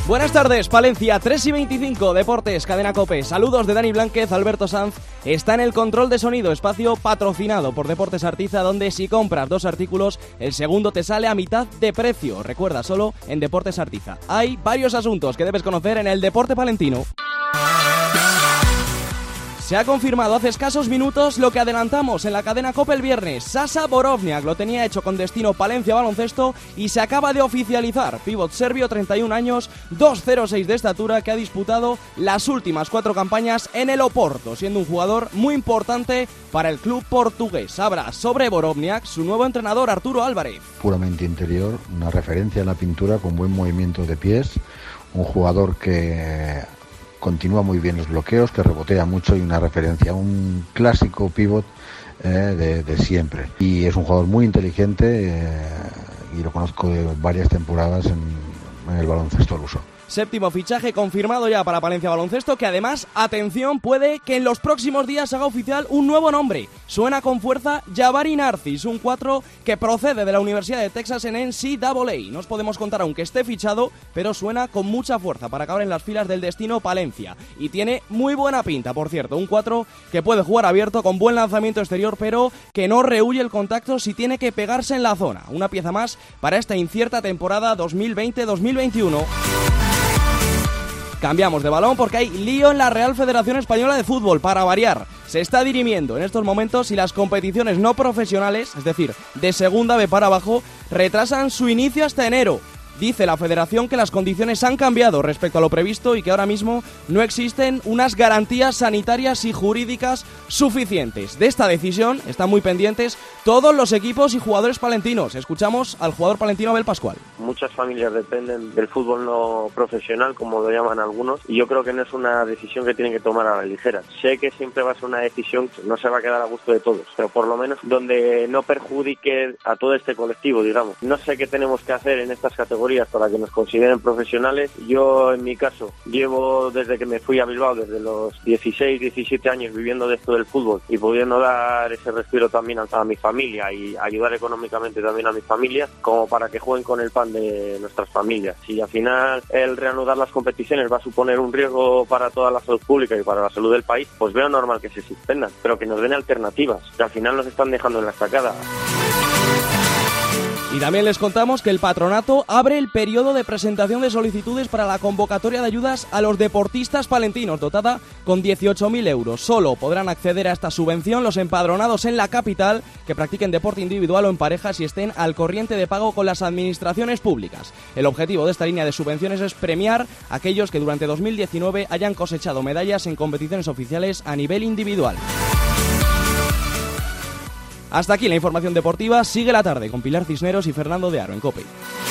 Buenas tardes, Palencia, 3:25, Deportes, Cadena COPE. Saludos de Dani Blánquez, Alberto Sanz está en el control de sonido, espacio patrocinado por Deportes Artiza, donde si compras 2 artículos, el segundo te sale a mitad de precio. Recuerda, solo en Deportes Artiza. Hay varios asuntos que debes conocer en el deporte palentino. Se ha confirmado hace escasos minutos lo que adelantamos en la cadena COPE el viernes. Sasa Borovniak lo tenía hecho con destino Palencia Baloncesto y se acaba de oficializar. Pívot serbio, 31 años, 2'06 de estatura, que ha disputado las últimas 4 campañas en el Oporto, siendo un jugador muy importante para el club portugués. Habla sobre Borovniak su nuevo entrenador, Arturo Álvarez. Puramente interior, una referencia en la pintura con buen movimiento de pies, un jugador que continúa muy bien los bloqueos, que rebotea mucho y una referencia, un clásico pívot de siempre. Y es un jugador muy inteligente y lo conozco de varias temporadas en el baloncesto luso. Séptimo fichaje confirmado ya para Palencia Baloncesto, que además, atención, puede que en los próximos días haga oficial un nuevo nombre. Suena con fuerza Jabari Narcis, un 4 que procede de la Universidad de Texas en NCAA. No os podemos contar aunque esté fichado, pero suena con mucha fuerza para acabar en las filas del destino Palencia. Y tiene muy buena pinta, por cierto, un 4 que puede jugar abierto con buen lanzamiento exterior, pero que no rehúye el contacto si tiene que pegarse en la zona. Una pieza más para esta incierta temporada 2020-2021. Cambiamos de balón porque hay lío en la Real Federación Española de Fútbol, para variar. Se está dirimiendo en estos momentos si las competiciones no profesionales, es decir, de segunda B para abajo, retrasan su inicio hasta enero. Dice la federación que las condiciones han cambiado respecto a lo previsto y que ahora mismo no existen unas garantías sanitarias y jurídicas suficientes. De esta decisión están muy pendientes todos los equipos y jugadores palentinos. Escuchamos al jugador palentino Abel Pascual. Muchas familias dependen del fútbol no profesional, como lo llaman algunos, y yo creo que no es una decisión que tienen que tomar a la ligera. Sé que siempre va a ser una decisión que no se va a quedar a gusto de todos, pero por lo menos donde no perjudique a todo este colectivo, digamos. No sé qué tenemos que hacer en estas categorías para que nos consideren profesionales. Yo, en mi caso, llevo desde que me fui a Bilbao, desde los 16, 17 años viviendo de esto del fútbol y pudiendo dar ese respiro también a mi familia y ayudar económicamente también a mi familia, como para que jueguen con el pan de nuestras familias. Si al final el reanudar las competiciones va a suponer un riesgo para toda la salud pública y para la salud del país, pues veo normal que se suspendan, pero que nos den alternativas, que al final nos están dejando en la estacada. Y también les contamos que el patronato abre el periodo de presentación de solicitudes para la convocatoria de ayudas a los deportistas palentinos, dotada con 18.000 euros. Solo podrán acceder a esta subvención los empadronados en la capital que practiquen deporte individual o en parejas y estén al corriente de pago con las administraciones públicas. El objetivo de esta línea de subvenciones es premiar a aquellos que durante 2019 hayan cosechado medallas en competiciones oficiales a nivel individual. Hasta aquí la información deportiva. Sigue la tarde con Pilar Cisneros y Fernando de Aro en COPE.